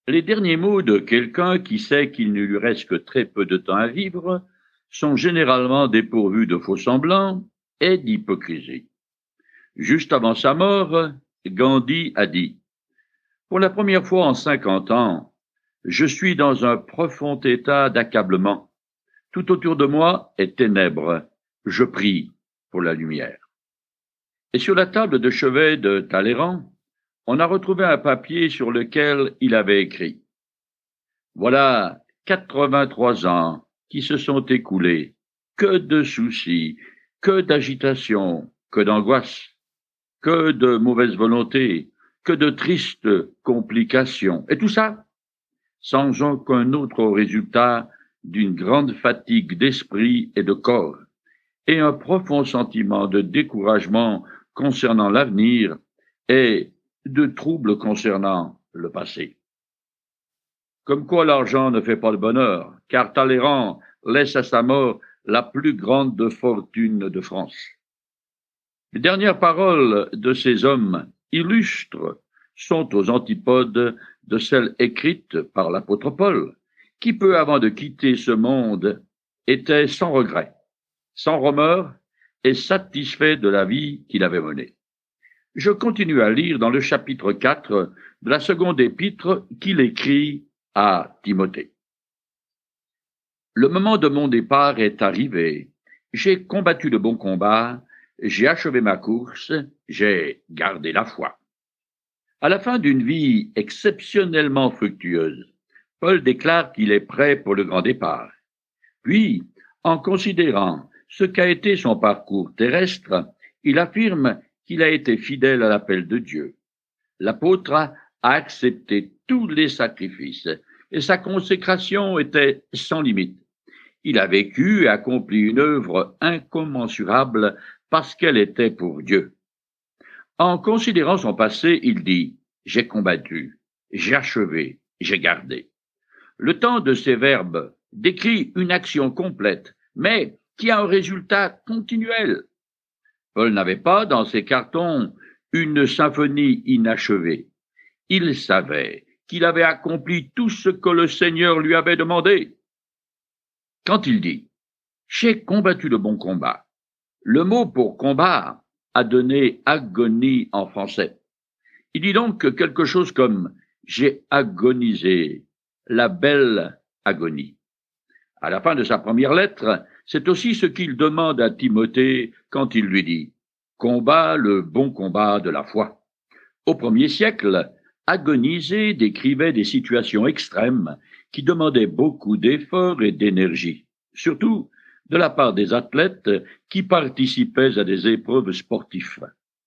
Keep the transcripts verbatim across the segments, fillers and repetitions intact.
Les derniers mots de quelqu'un qui sait qu'il ne lui reste que très peu de temps à vivre sont généralement dépourvus de faux-semblants et d'hypocrisie. Juste avant sa mort, Gandhi a dit « Pour la première fois en cinquante ans, je suis dans un profond état d'accablement. Tout autour de moi est ténèbres. Je prie pour la lumière. » Et sur la table de chevet de Talleyrand, on a retrouvé un papier sur lequel il avait écrit « Voilà quatre-vingt-trois ans qui se sont écoulés. Que de soucis, que d'agitation, que d'angoisse, que de mauvaise volonté, que de tristes complications. Et tout ça sans aucun autre résultat d'une grande fatigue d'esprit et de corps, et un profond sentiment de découragement concernant l'avenir et de troubles concernant le passé. » Comme quoi l'argent ne fait pas le bonheur, car Talleyrand laisse à sa mort la plus grande fortune de France. Les dernières paroles de ces hommes illustres sont aux antipodes de celles écrites par l'apôtre Paul, qui peu avant de quitter ce monde était sans regret, sans remords et satisfait de la vie qu'il avait menée. Je continue à lire dans le chapitre quatre de la seconde épître qu'il écrit à Timothée. Le moment de mon départ est arrivé. J'ai combattu le bon combat, j'ai achevé ma course, j'ai gardé la foi. À la fin d'une vie exceptionnellement fructueuse, Paul déclare qu'il est prêt pour le grand départ. Puis, en considérant ce qu'a été son parcours terrestre, il affirme qu'il a été fidèle à l'appel de Dieu. L'apôtre a accepté tous les sacrifices et sa consécration était sans limite. Il a vécu et accompli une œuvre incommensurable parce qu'elle était pour Dieu. En considérant son passé, il dit « J'ai combattu, j'ai achevé, j'ai gardé ». Le temps de ces verbes décrit une action complète, mais qui a un résultat continuel. Paul n'avait pas dans ses cartons une symphonie inachevée. Il savait qu'il avait accompli tout ce que le Seigneur lui avait demandé. Quand il dit « J'ai combattu le bon combat », le mot pour combat a donné agonie en français. Il dit donc quelque chose comme « J'ai agonisé, la belle agonie ». À la fin de sa première lettre, c'est aussi ce qu'il demande à Timothée quand il lui dit « Combat le bon combat de la foi ». Au premier siècle, agoniser décrivait des situations extrêmes qui demandaient beaucoup d'efforts et d'énergie, surtout de la part des athlètes qui participaient à des épreuves sportives,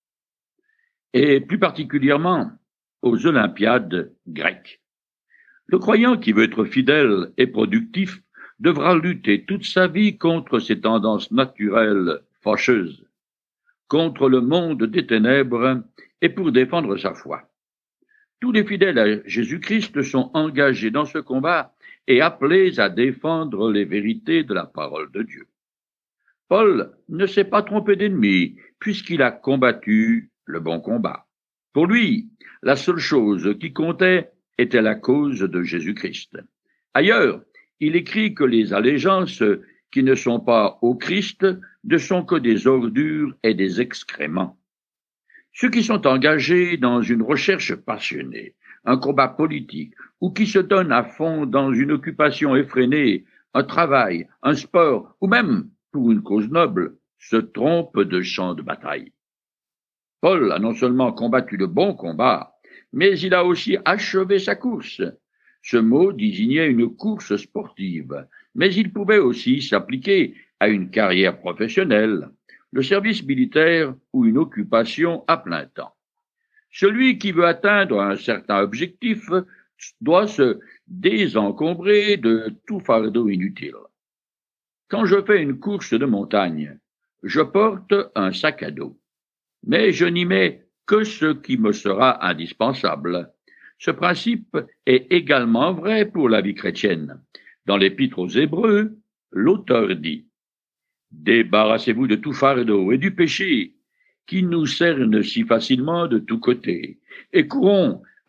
et plus particulièrement aux Olympiades grecques. Le croyant qui veut être fidèle et productif devra lutter toute sa vie contre ces tendances naturelles fâcheuses, contre le monde des ténèbres et pour défendre sa foi. Tous les fidèles à Jésus-Christ sont engagés dans ce combat et appelés à défendre les vérités de la parole de Dieu. Paul ne s'est pas trompé d'ennemi puisqu'il a combattu le bon combat. Pour lui, la seule chose qui comptait était la cause de Jésus-Christ. Ailleurs, il écrit que les allégeances qui ne sont pas au Christ ne sont que des ordures et des excréments. Ceux qui sont engagés dans une recherche passionnée, un combat politique, ou qui se donnent à fond dans une occupation effrénée, un travail, un sport, ou même pour une cause noble, se trompent de champ de bataille. Paul a non seulement combattu le bon combat, mais il a aussi achevé sa course. Ce mot désignait une course sportive, mais il pouvait aussi s'appliquer à une carrière professionnelle, le service militaire ou une occupation à plein temps. Celui qui veut atteindre un certain objectif doit se désencombrer de tout fardeau inutile. Quand je fais une course de montagne, je porte un sac à dos, mais je n'y mets que ce qui me sera indispensable. Ce principe est également vrai pour la vie chrétienne. Dans l'Épître aux Hébreux, l'auteur dit « Débarrassez-vous de tout fardeau et du péché qui nous cerne si facilement de tous côtés, et courons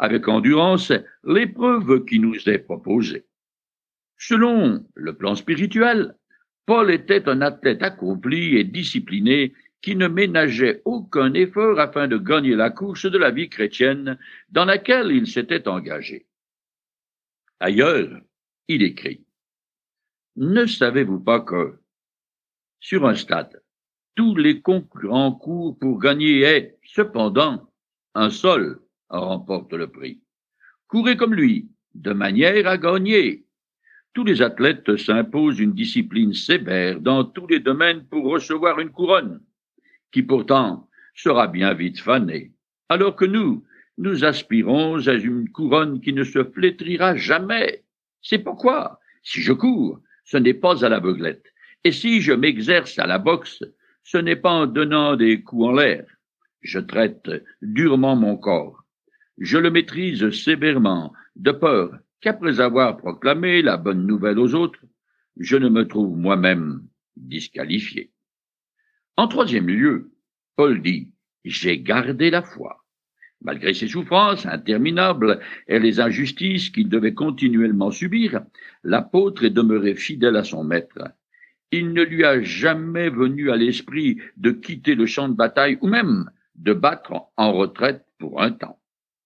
avec endurance l'épreuve qui nous est proposée. Selon le plan spirituel, Paul était un athlète accompli et discipliné qui ne ménageait aucun effort afin de gagner la course de la vie chrétienne dans laquelle il s'était engagé. Ailleurs, il écrit « Ne savez-vous pas que, sur un stade, tous les concurrents courent pour gagner et, cependant, un seul remporte le prix. Courez comme lui, de manière à gagner. » Tous les athlètes s'imposent une discipline sévère dans tous les domaines pour recevoir une couronne, qui pourtant sera bien vite fanée, alors que nous, nous aspirons à une couronne qui ne se flétrira jamais. C'est pourquoi, si je cours, ce n'est pas à l'aveuglette, et si je m'exerce à la boxe, ce n'est pas en donnant des coups en l'air. Je traite durement mon corps. Je le maîtrise sévèrement, de peur qu'après avoir proclamé la bonne nouvelle aux autres, je ne me trouve moi-même disqualifié. En troisième lieu, Paul dit « J'ai gardé la foi ». Malgré ses souffrances interminables et les injustices qu'il devait continuellement subir, l'apôtre est demeuré fidèle à son maître. Il ne lui a jamais venu à l'esprit de quitter le champ de bataille ou même de battre en retraite pour un temps.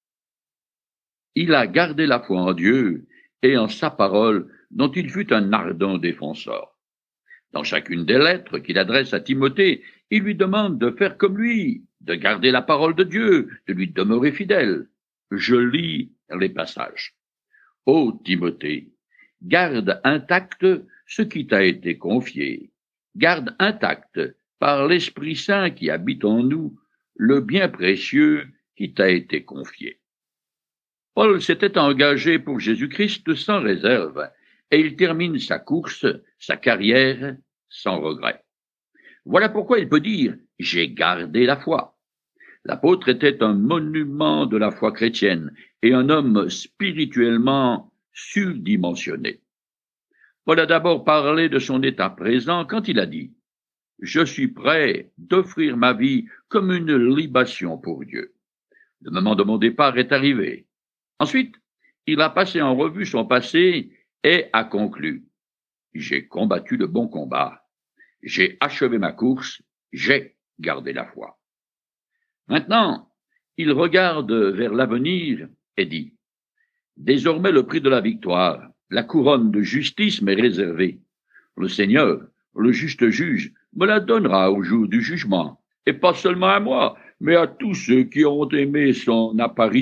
Il a gardé la foi en Dieu et en sa parole dont il fut un ardent défenseur. Dans chacune des lettres qu'il adresse à Timothée, il lui demande de faire comme lui, de garder la parole de Dieu, de lui demeurer fidèle. Je lis les passages. Ô Timothée, garde intact ce qui t'a été confié. Garde intact, par l'Esprit Saint qui habite en nous, le bien précieux qui t'a été confié. Paul s'était engagé pour Jésus-Christ sans réserve, et il termine sa course, sa carrière, sans regret. Voilà pourquoi il peut dire « J'ai gardé la foi ». L'apôtre était un monument de la foi chrétienne et un homme spirituellement surdimensionné. Paul a d'abord parlé de son état présent quand il a dit « Je suis prêt d'offrir ma vie comme une libation pour Dieu. Le moment de mon départ est arrivé. » Ensuite, il a passé en revue son passé et a conclu « J'ai combattu le bon combat. J'ai achevé ma course. J'ai gardé la foi. » Maintenant, il regarde vers l'avenir et dit « Désormais le prix de la victoire, la couronne de justice m'est réservée. Le Seigneur, le juste juge, me la donnera au jour du jugement, et pas seulement à moi, mais à tous ceux qui ont aimé son apparition. »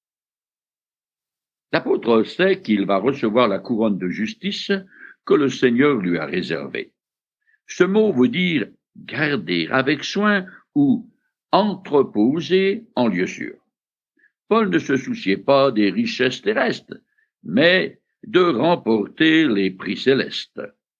L'apôtre sait qu'il va recevoir la couronne de justice que le Seigneur lui a réservée. Ce mot veut dire garder avec soin ou entreposer en lieu sûr. Paul ne se souciait pas des richesses terrestres, mais de remporter les prix célestes.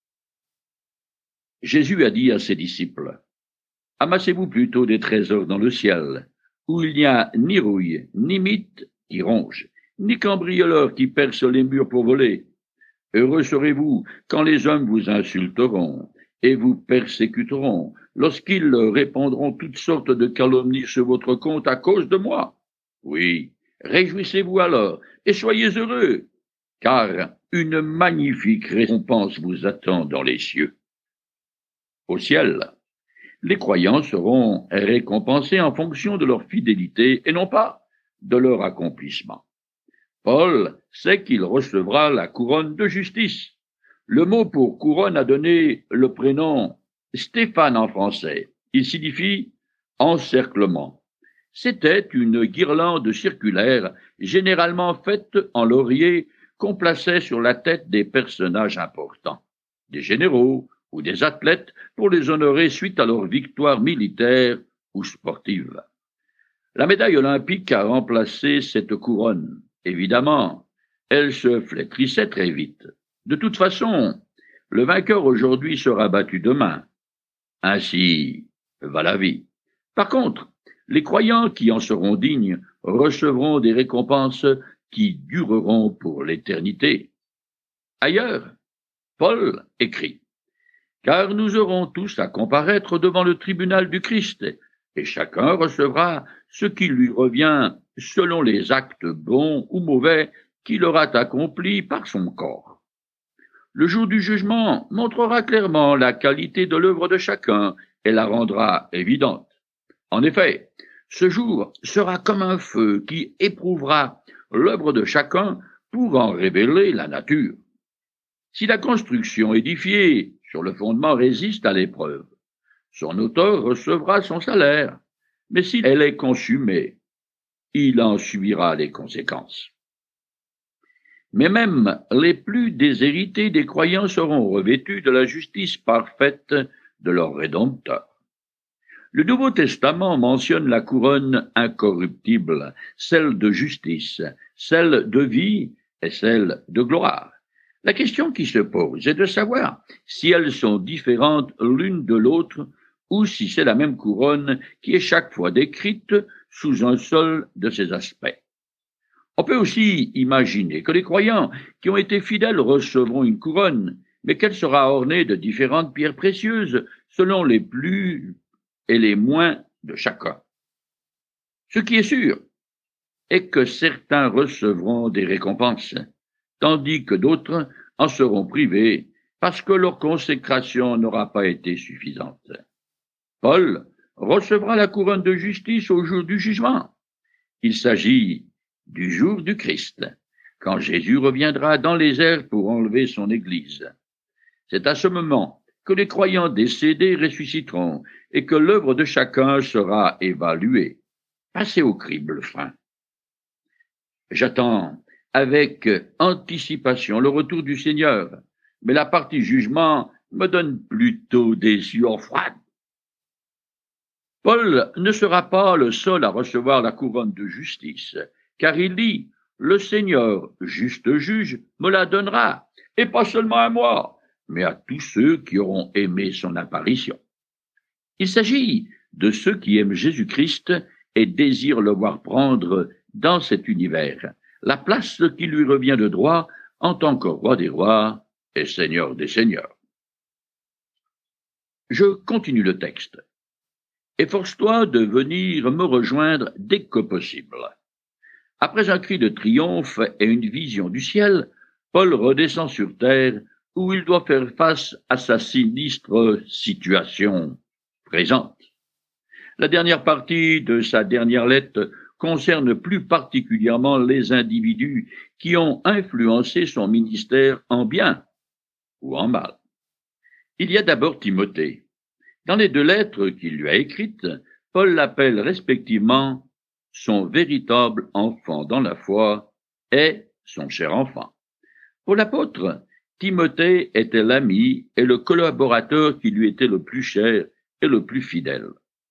Jésus a dit à ses disciples, « Amassez-vous plutôt des trésors dans le ciel, où il n'y a ni rouille, ni mythe qui ronge, ni cambrioleur qui perce les murs pour voler. Heureux serez-vous quand les hommes vous insulteront et vous persécuteront, lorsqu'ils répandront toutes sortes de calomnies sur votre compte à cause de moi. Oui, réjouissez-vous alors et soyez heureux, car une magnifique récompense vous attend dans les cieux. » Au ciel, les croyants seront récompensés en fonction de leur fidélité et non pas de leur accomplissement. Paul sait qu'il recevra la couronne de justice. Le mot pour couronne a donné le prénom Stéphane en français. Il signifie encerclement. C'était une guirlande circulaire, généralement faite en laurier, qu'on plaçait sur la tête des personnages importants, des généraux ou des athlètes, pour les honorer suite à leur victoire militaire ou sportive. La médaille olympique a remplacé cette couronne. Évidemment, elle se flétrissait très vite. De toute façon, le vainqueur aujourd'hui sera battu demain. Ainsi va la vie. Par contre, les croyants qui en seront dignes recevront des récompenses qui dureront pour l'éternité. Ailleurs, Paul écrit « Car nous aurons tous à comparaître devant le tribunal du Christ, et chacun recevra ce qui lui revient selon les actes bons ou mauvais qu'il aura accomplis par son corps. Le jour du jugement montrera clairement la qualité de l'œuvre de chacun et la rendra évidente. En effet, ce jour sera comme un feu qui éprouvera l'œuvre de chacun pour en révéler la nature. Si la construction édifiée sur le fondement résiste à l'épreuve, son auteur recevra son salaire, mais si elle est consumée, il en subira les conséquences. Mais même les plus déshérités des croyants seront revêtus de la justice parfaite de leur Rédempteur. Le Nouveau Testament mentionne la couronne incorruptible, celle de justice, celle de vie et celle de gloire. La question qui se pose est de savoir si elles sont différentes l'une de l'autre ou si c'est la même couronne qui est chaque fois décrite sous un seul de ses aspects. On peut aussi imaginer que les croyants qui ont été fidèles recevront une couronne, mais qu'elle sera ornée de différentes pierres précieuses selon les plus et les moins de chacun. Ce qui est sûr est que certains recevront des récompenses, tandis que d'autres en seront privés parce que leur consécration n'aura pas été suffisante. Paul recevra la couronne de justice au jour du jugement. Il s'agit du jour du Christ, quand Jésus reviendra dans les airs pour enlever son Église. C'est à ce moment que les croyants décédés ressusciteront et que l'œuvre de chacun sera évaluée. Passez au crible fin. J'attends avec anticipation le retour du Seigneur, mais la partie jugement me donne plutôt des sueurs froides. Paul ne sera pas le seul à recevoir la couronne de justice, car il dit « Le Seigneur, juste juge, me la donnera, et pas seulement à moi, mais à tous ceux qui auront aimé son apparition. » Il s'agit de ceux qui aiment Jésus-Christ et désirent le voir prendre dans cet univers la place qui lui revient de droit en tant que roi des rois et seigneur des seigneurs. Je continue le texte. « Efforce-toi de venir me rejoindre dès que possible. » Après un cri de triomphe et une vision du ciel, Paul redescend sur terre où il doit faire face à sa sinistre situation présente. La dernière partie de sa dernière lettre concerne plus particulièrement les individus qui ont influencé son ministère en bien ou en mal. Il y a d'abord Timothée. Dans les deux lettres qu'il lui a écrites, Paul l'appelle respectivement son véritable enfant dans la foi et son cher enfant. Pour l'apôtre, Timothée était l'ami et le collaborateur qui lui était le plus cher et le plus fidèle.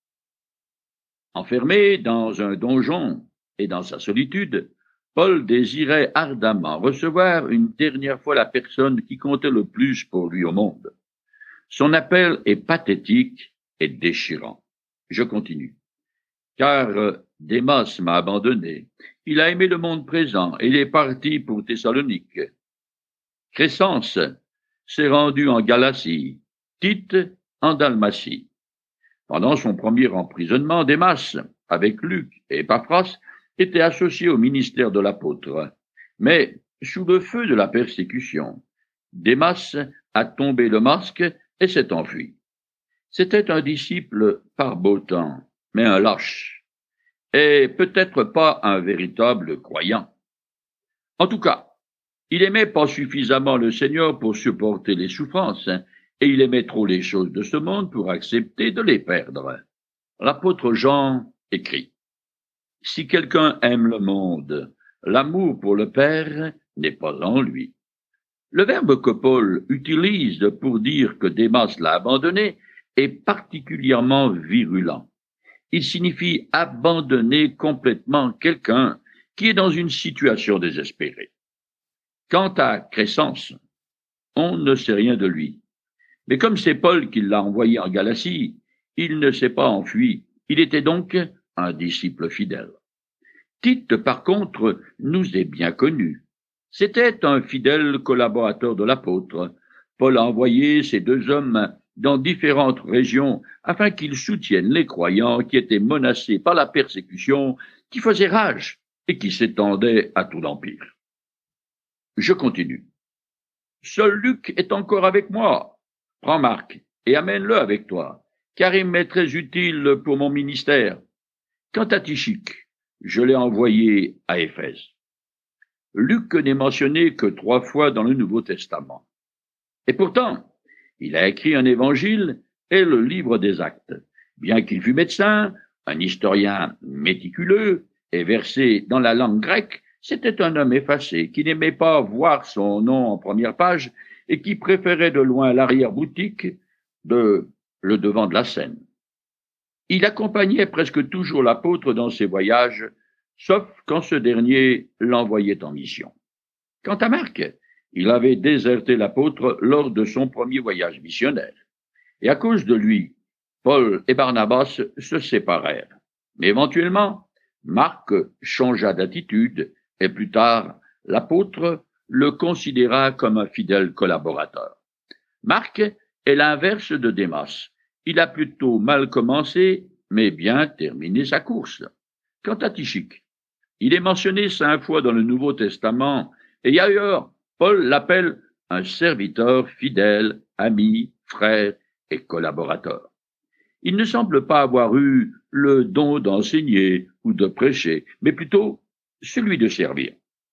Enfermé dans un donjon et dans sa solitude, Paul désirait ardemment recevoir une dernière fois la personne qui comptait le plus pour lui au monde. Son appel est pathétique et déchirant. Je continue. Car Démas m'a abandonné. Il a aimé le monde présent et il est parti pour Thessalonique. Crescence s'est rendu en Galatie, Tite en Dalmatie. Pendant son premier emprisonnement, Démas, avec Luc et Épaphras, était associé au ministère de l'apôtre. Mais, sous le feu de la persécution, Démas a tombé le masque et s'est enfui. C'était un disciple par beau temps, mais un lâche, et peut-être pas un véritable croyant. En tout cas, il aimait pas suffisamment le Seigneur pour supporter les souffrances, et il aimait trop les choses de ce monde pour accepter de les perdre. L'apôtre Jean écrit « Si quelqu'un aime le monde, l'amour pour le Père n'est pas en lui. » Le verbe que Paul utilise pour dire que Démas l'a abandonné est particulièrement virulent. Il signifie abandonner complètement quelqu'un qui est dans une situation désespérée. Quant à Crescence, on ne sait rien de lui. Mais comme c'est Paul qui l'a envoyé en Galatie, il ne s'est pas enfui. Il était donc un disciple fidèle. Tite, par contre, nous est bien connu. C'était un fidèle collaborateur de l'apôtre. Paul a envoyé ces deux hommes dans différentes régions afin qu'ils soutiennent les croyants qui étaient menacés par la persécution qui faisait rage et qui s'étendait à tout l'Empire. Je continue. Seul Luc est encore avec moi. Prends Marc et amène-le avec toi, car il m'est très utile pour mon ministère. Quant à Tychique, je l'ai envoyé à Éphèse. Luc n'est mentionné que trois fois dans le Nouveau Testament. Et pourtant, il a écrit un évangile et le livre des Actes. Bien qu'il fût médecin, un historien méticuleux et versé dans la langue grecque, c'était un homme effacé qui n'aimait pas voir son nom en première page et qui préférait de loin l'arrière-boutique de le devant de la scène. Il accompagnait presque toujours l'apôtre dans ses voyages, sauf quand ce dernier l'envoyait en mission. Quant à Marc, il avait déserté l'apôtre lors de son premier voyage missionnaire, et à cause de lui, Paul et Barnabas se séparèrent. Mais éventuellement, Marc changea d'attitude, et plus tard, l'apôtre le considéra comme un fidèle collaborateur. Marc est l'inverse de Démas. Il a plutôt mal commencé, mais bien terminé sa course. Quant à Tychique, il est mentionné cinq fois dans le Nouveau Testament, et ailleurs, Paul l'appelle un serviteur fidèle, ami, frère et collaborateur. Il ne semble pas avoir eu le don d'enseigner ou de prêcher, mais plutôt celui de servir.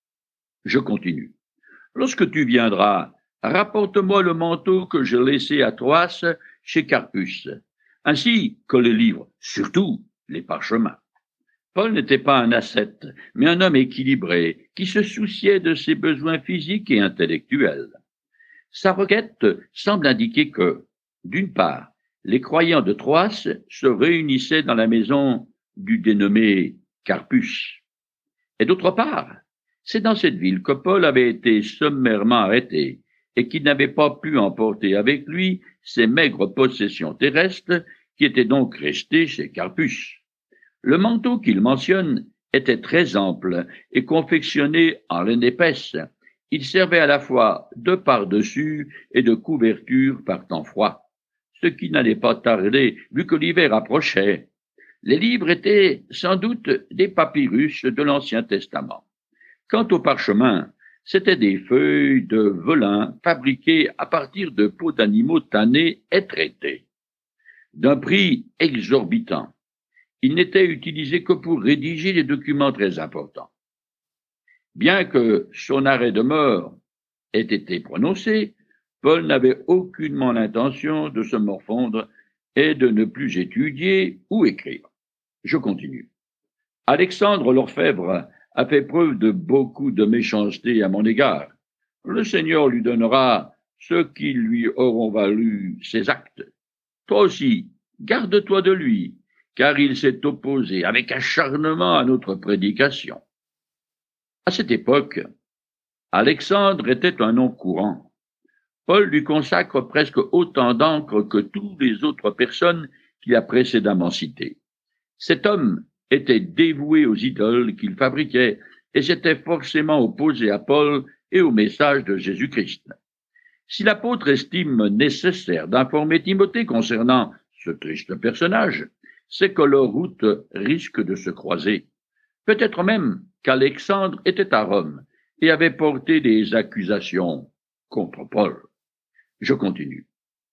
Je continue. Lorsque tu viendras, rapporte-moi le manteau que j'ai laissé à Troas chez Carpus, ainsi que les livres, surtout les parchemins. Paul n'était pas un ascète, mais un homme équilibré, qui se souciait de ses besoins physiques et intellectuels. Sa requête semble indiquer que, d'une part, les croyants de Troas se réunissaient dans la maison du dénommé Carpus, et d'autre part, c'est dans cette ville que Paul avait été sommairement arrêté et qu'il n'avait pas pu emporter avec lui ses maigres possessions terrestres qui étaient donc restées chez Carpus. Le manteau qu'il mentionne était très ample et confectionné en laine épaisse. Il servait à la fois de pardessus et de couverture par temps froid, ce qui n'allait pas tarder vu que l'hiver approchait. Les livres étaient sans doute des papyrus de l'Ancien Testament. Quant aux parchemins, c'étaient des feuilles de velin fabriquées à partir de peaux d'animaux tannés et traités. D'un prix exorbitant, il n'était utilisé que pour rédiger des documents très importants. Bien que son arrêt de mort ait été prononcé, Paul n'avait aucunement l'intention de se morfondre et de ne plus étudier ou écrire. Je continue. Alexandre l'orfèvre a fait preuve de beaucoup de méchanceté à mon égard. Le Seigneur lui donnera ce qui lui auront valu ses actes. Toi aussi, garde-toi de lui, car il s'est opposé avec acharnement à notre prédication. À cette époque, Alexandre était un nom courant. Paul lui consacre presque autant d'encre que toutes les autres personnes qu'il a précédemment citées. Cet homme était dévoué aux idoles qu'il fabriquait et s'était forcément opposé à Paul et au message de Jésus-Christ. Si l'apôtre estime nécessaire d'informer Timothée concernant ce triste personnage, c'est que leurs routes risquent de se croiser. Peut-être même qu'Alexandre était à Rome et avait porté des accusations contre Paul. Je continue.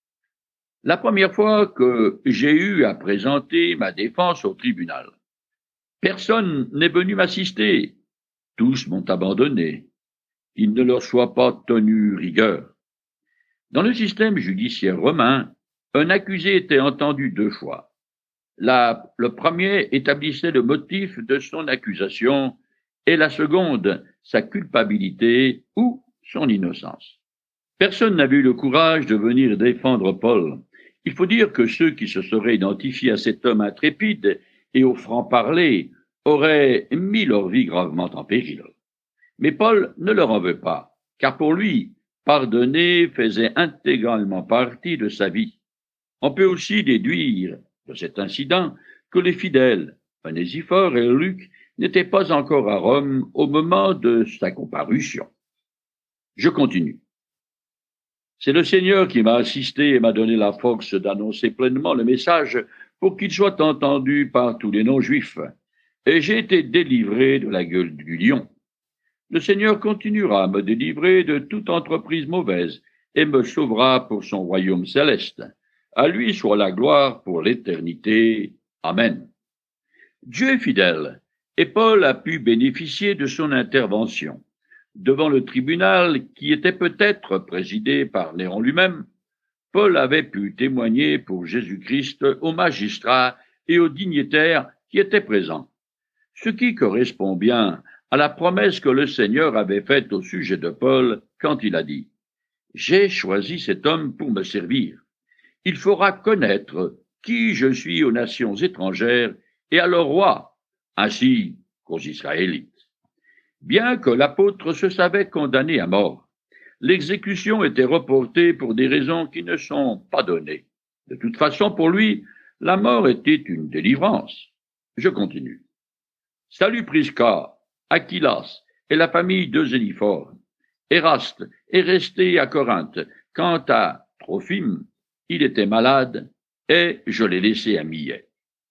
La première fois que j'ai eu à présenter ma défense au tribunal, personne n'est venu m'assister. Tous m'ont abandonné. Il ne leur soit pas tenu rigueur. Dans le système judiciaire romain, un accusé était entendu deux fois. La, le premier établissait le motif de son accusation et la seconde, sa culpabilité ou son innocence. Personne n'avait eu le courage de venir défendre Paul. Il faut dire que ceux qui se seraient identifiés à cet homme intrépide et au franc-parler auraient mis leur vie gravement en péril. Mais Paul ne leur en veut pas, car pour lui, pardonner faisait intégralement partie de sa vie. On peut aussi déduire de cet incident que les fidèles, Onésphore et Luc, n'étaient pas encore à Rome au moment de sa comparution. Je continue. C'est le Seigneur qui m'a assisté et m'a donné la force d'annoncer pleinement le message pour qu'il soit entendu par tous les non-juifs. Et j'ai été délivré de la gueule du lion. Le Seigneur continuera à me délivrer de toute entreprise mauvaise et me sauvera pour son royaume céleste. À lui soit la gloire pour l'éternité. Amen. Dieu est fidèle, et Paul a pu bénéficier de son intervention. Devant le tribunal, qui était peut-être présidé par Néron lui-même, Paul avait pu témoigner pour Jésus-Christ aux magistrats et aux dignitaires qui étaient présents, ce qui correspond bien à la promesse que le Seigneur avait faite au sujet de Paul quand il a dit « J'ai choisi cet homme pour me servir. Il fera connaître qui je suis aux nations étrangères et à leur roi, ainsi qu'aux Israélites. » Bien que l'apôtre se savait condamné à mort, l'exécution était reportée pour des raisons qui ne sont pas données. De toute façon, pour lui, la mort était une délivrance. Je continue. Salut Prisca, Aquilas et la famille de Zéniphore. Éraste est resté à Corinthe. Quant à Trophime, il était malade et je l'ai laissé à Millet.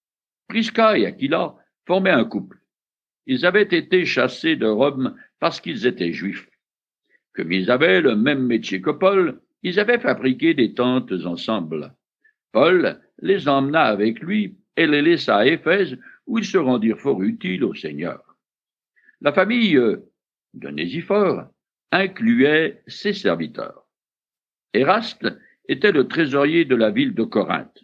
Prisca et Aquila formaient un couple. Ils avaient été chassés de Rome parce qu'ils étaient juifs. Comme ils avaient le même métier que Paul, ils avaient fabriqué des tentes ensemble. Paul les emmena avec lui et les laissa à Éphèse, où ils se rendirent fort utiles au Seigneur. La famille de Nésiphore incluait ses serviteurs. Éraste était le trésorier de la ville de Corinthe.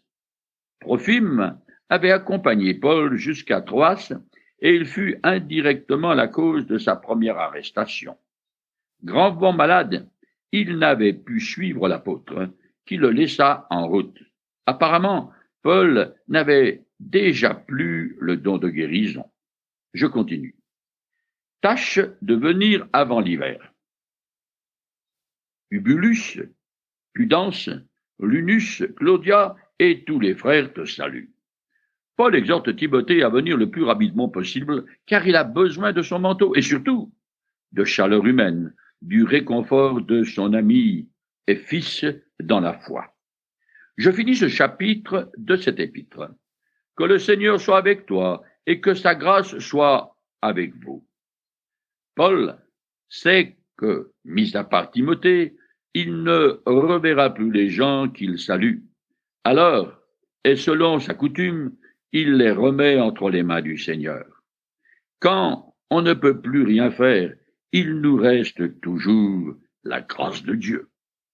Trophime avait accompagné Paul jusqu'à Troas et il fut indirectement la cause de sa première arrestation. Gravement malade, il n'avait pu suivre l'apôtre, qui le laissa en route. Apparemment, Paul n'avait déjà plus le don de guérison. Je continue. Tâche de venir avant l'hiver. Ubulus, Pudence, Lunus, Claudia et tous les frères te saluent. Paul exhorte Timothée à venir le plus rapidement possible, car il a besoin de son manteau et surtout de chaleur humaine, du réconfort de son ami et fils dans la foi. Je finis ce chapitre de cet épître. Que le Seigneur soit avec toi et que sa grâce soit avec vous. Paul sait que, mis à part Timothée, il ne reverra plus les gens qu'il salue. Alors, et selon sa coutume, il les remet entre les mains du Seigneur. Quand on ne peut plus rien faire, il nous reste toujours la grâce de Dieu.